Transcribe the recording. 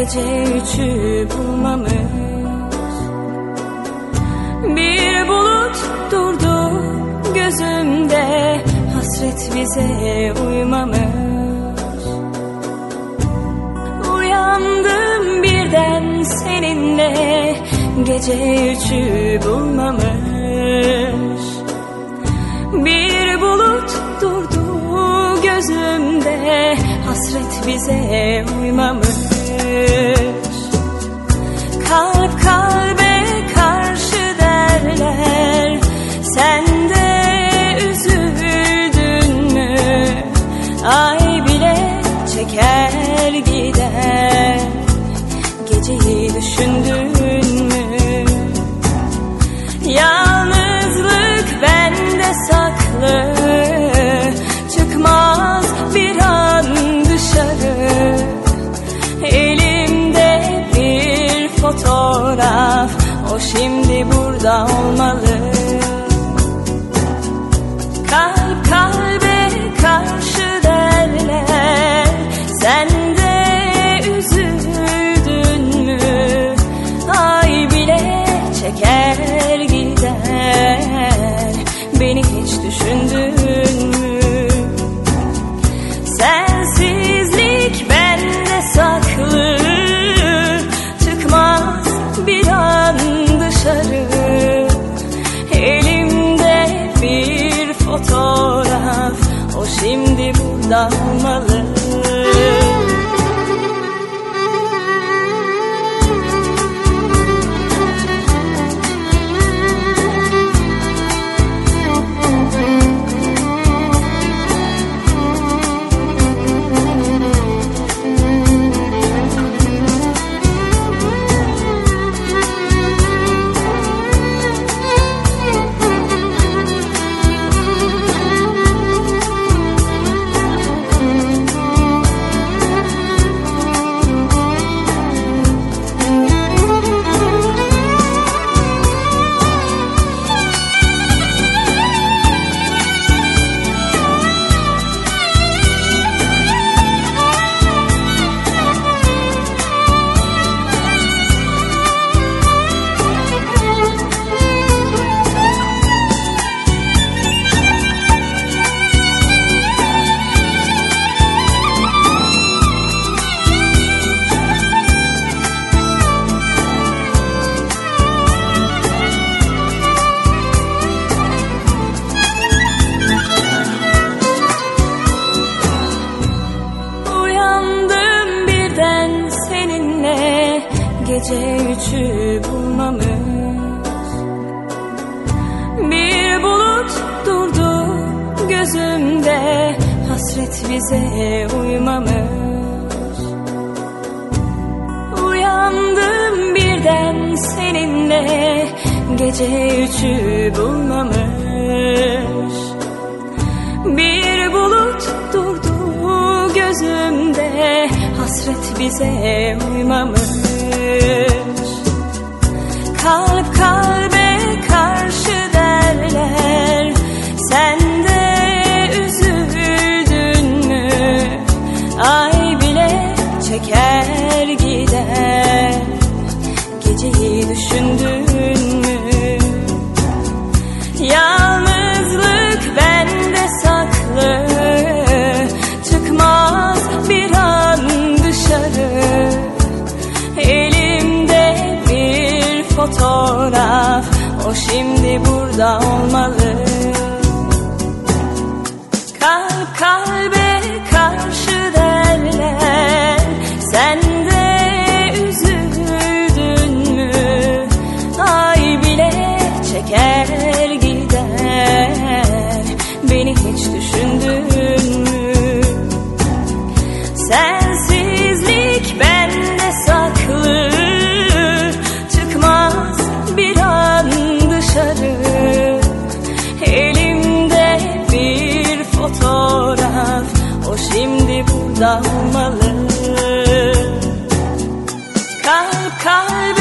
gece üçü bulmamış. Bir bulut durdu gözümde, hasret bize uymamış. Uyandım birden seninle, gece üçü bulmamış. Bir bulut durdu gözümde, hasret bize uymamış. Kalp kalbe karşı derler, sen de üzüldün mü? Ay bile çeker gider, geceyi düşündün mü? Yalnızlık bende saklı, çıkmaz bir an dışarı. Elimde bir fotoğraf, o şimdi burada olmalı. Kalp kalbe karşı derler, sen de üzüldün mü? Ay bile çeker gider, beni hiç düşündün mü? Sensizlik bende saklı, çıkmaz bir an dışarı. Elimde bir fotoğraf, o şimdi burada olmalı. Gece üçü bulmamış. Bir bulut durdu gözümde, hasret bize uymamış. Uyandım birden seninle, gece üçü bulmamış. Bir bulut durdu gözümde, hasret bize uymamış. Kalp kalbe karşı derler, sen de üzüldün mü? Ay bile çeker gider, geceyi düşündün mü? Yalnızlık bende saklı, çıkmaz bir an dışarı. Elimde bir fotoğraf, o şimdi burada olmalı. Kalp kalbe karşı derler, sen de üzüldün mü? Ay bile çeker gider, beni hiç düşündün mü? Sensizlik bende saklı, çıkmaz bir an dışarı. Elimde bir fotoğraf, o şimdi burada olmalı. Kalp kalbe